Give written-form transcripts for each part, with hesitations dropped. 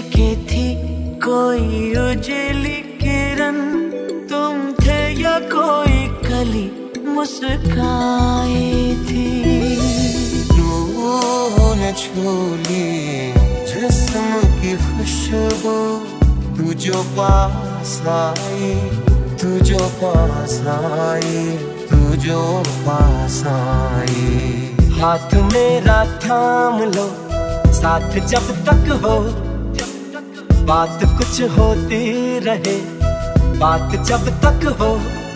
की थी कोई उजली किरण, तुम थे या कोई कली मुस्काई थी। रूह ने छू ली जिस्म की खुशबू, तू जो पास आई, तू जो पास आई, तू जो पास आई। हाथ मेरा थाम लो साथ जब तक हो, बात कुछ होती रहे बात जब तक हो।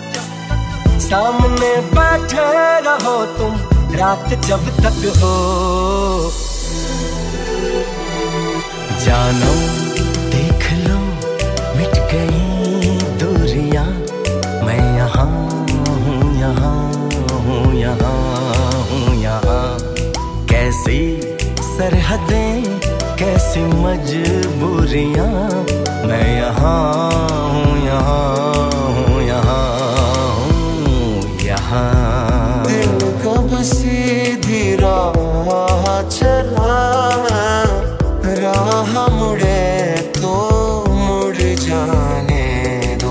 सामने बैठे रहो तुम रात जब तक हो। जानो देख लो मिट गई दूरियां, मैं यहाँ हूँ यहाँ हूँ यहाँ हूँ यहाँ। कैसी सरहदें कैसी मजबूरियां, मैं यहाँ हूँ यहाँ हूँ यहाँ हूँ यहाँ। दिल कब सीधी राह चला, राह मुड़े तो मुड़ जाने दो।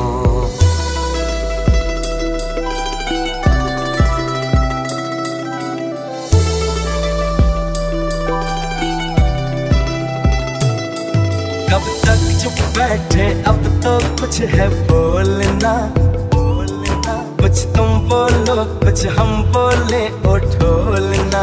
कब तक चुप बैठे अब तो कुछ है बोलना, कुछ तुम बोलो कुछ हम बोले ओ ढोलना।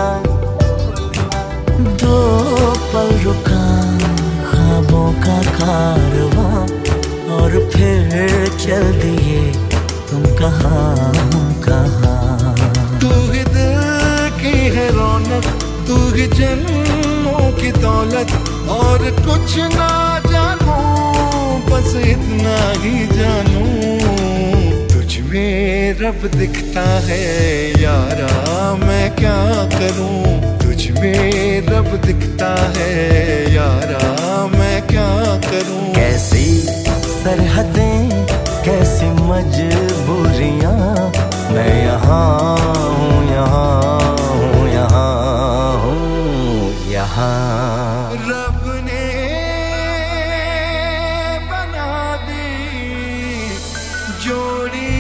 दो पल रुका ख्वाबों का कारवां, और फिर चल दिए तुम कहाँ कहाँ। तू ही दिल की है रौनक, तू ही जन्मों की दौलत, और कुछ ना जानू बस इतना ही जानू। तुझ में रब दिखता है यारा मैं क्या करूं, तुझ में रब दिखता है यारा मैं क्या करूं। कैसी सरहदें कैसी मजबूरियां, मैं यहाँ हूँ यहाँ हूँ यहाँ हूँ यहाँ। रब ने बना दी जोड़ी